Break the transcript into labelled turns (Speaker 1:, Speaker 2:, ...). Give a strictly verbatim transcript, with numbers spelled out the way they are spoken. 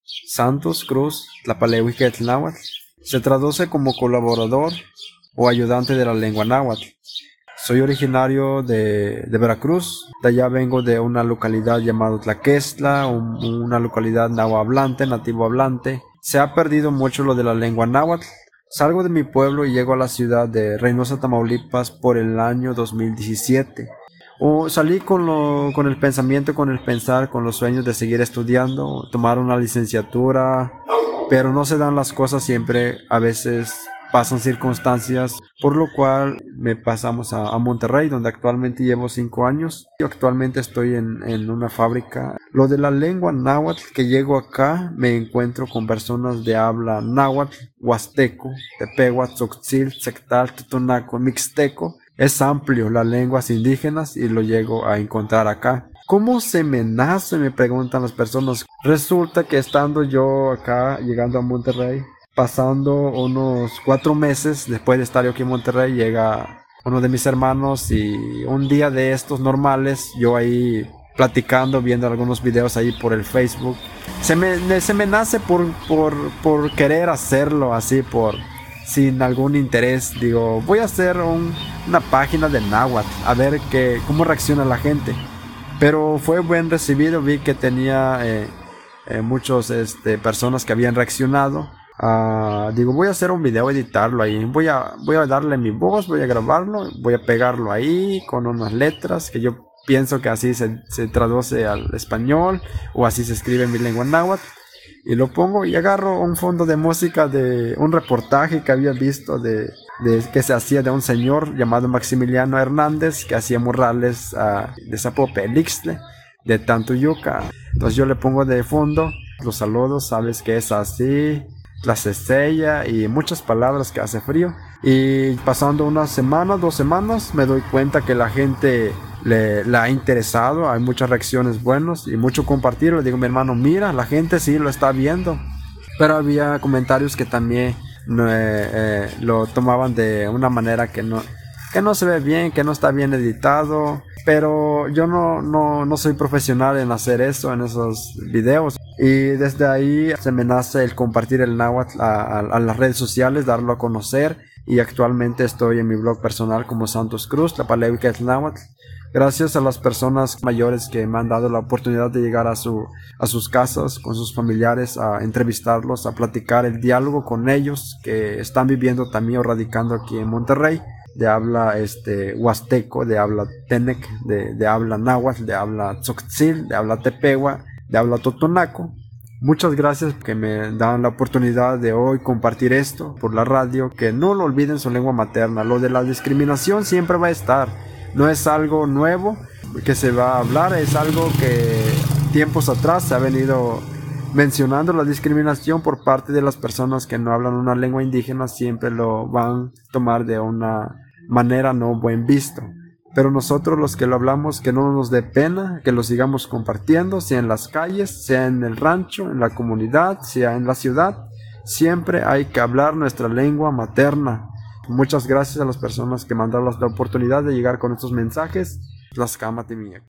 Speaker 1: Santos Cruz Tlapalehuiquetl náhuatl. Se traduce como colaborador o ayudante de la lengua náhuatl. Soy originario de, de Veracruz. De allá vengo de una localidad llamada Tlaquestla, un, una localidad nahuablante, nativo hablante. Se ha perdido mucho lo de la lengua náhuatl. Salgo de mi pueblo y llego a la ciudad de Reynosa, Tamaulipas por el año dos mil diecisiete. O salí con, lo, con el pensamiento, con el pensar, con los sueños de seguir estudiando, tomar una licenciatura, pero no se dan las cosas siempre. A veces pasan circunstancias, por lo cual me pasamos a, a Monterrey, donde actualmente llevo cinco años. Yo actualmente estoy en, en una fábrica. Lo de la lengua náhuatl, que llego acá, me encuentro con personas de habla náhuatl, huasteco, tepehua, tzotzil, sectal, totonaco, mixteco. Es amplio las lenguas indígenas y lo llego a encontrar acá. ¿Cómo se me nace? Me preguntan las personas. Resulta que estando yo acá, llegando a Monterrey, pasando unos cuatro meses después de estar yo aquí en Monterrey, llega uno de mis hermanos y un día de estos normales, yo ahí platicando, viendo algunos videos ahí por el Facebook, se me, se me nace por, por, por querer hacerlo así, por sin algún interés. Digo, voy a hacer un, una página de náhuatl, a ver que, cómo reacciona la gente. Pero fue buen recibido, vi que tenía eh, eh, muchas este, personas que habían reaccionado. Uh, digo, voy a hacer un video, editarlo ahí, voy a, voy a darle mi voz, voy a grabarlo, voy a pegarlo ahí con unas letras que yo pienso que así se, se traduce al español o así se escribe en mi lengua náhuatl. Y lo pongo y agarro un fondo de música de un reportaje que había visto de, de que se hacía de un señor llamado Maximiliano Hernández, que hacía murales uh, de Zapope, Lixtle, de Tantuyuca. Entonces yo le pongo de fondo los saludos, sabes que es así, la cestella y muchas palabras que hace frío. Y pasando una semana, dos semanas, me doy cuenta que la gente le, le ha interesado, hay muchas reacciones buenas y mucho compartir. Le digo a mi hermano, mira, la gente sí lo está viendo. Pero había comentarios que también eh, eh, lo tomaban de una manera que no, que no se ve bien, que no está bien editado. Pero yo no, no, no soy profesional en hacer eso, en esos videos. Y desde ahí se me nace el compartir el náhuatl a, a, a las redes sociales, darlo a conocer. Y actualmente estoy en mi blog personal como Santos Cruz Tlapalehuiquetl náhuatl. Gracias a las personas mayores que me han dado la oportunidad de llegar a, su, a sus casas con sus familiares, a entrevistarlos, a platicar el diálogo con ellos que están viviendo también o radicando aquí en Monterrey, de habla este, huasteco, de habla tenec, de, de habla náhuatl, de habla tzotzil, de habla tepehua, de habla totonaco. Muchas gracias que me dan la oportunidad de hoy compartir esto por la radio, que no lo olviden su lengua materna. Lo de la discriminación siempre va a estar, no es algo nuevo que se va a hablar, es algo que tiempos atrás se ha venido mencionando. La discriminación por parte de las personas que no hablan una lengua indígena siempre lo van a tomar de una manera no buen visto. Pero nosotros los que lo hablamos, que no nos dé pena, que lo sigamos compartiendo, sea en las calles, sea en el rancho, en la comunidad, sea en la ciudad. Siempre hay que hablar nuestra lengua materna. Muchas gracias a las personas que me han dado la oportunidad de llegar con estos mensajes. Tlaxcama Timiac.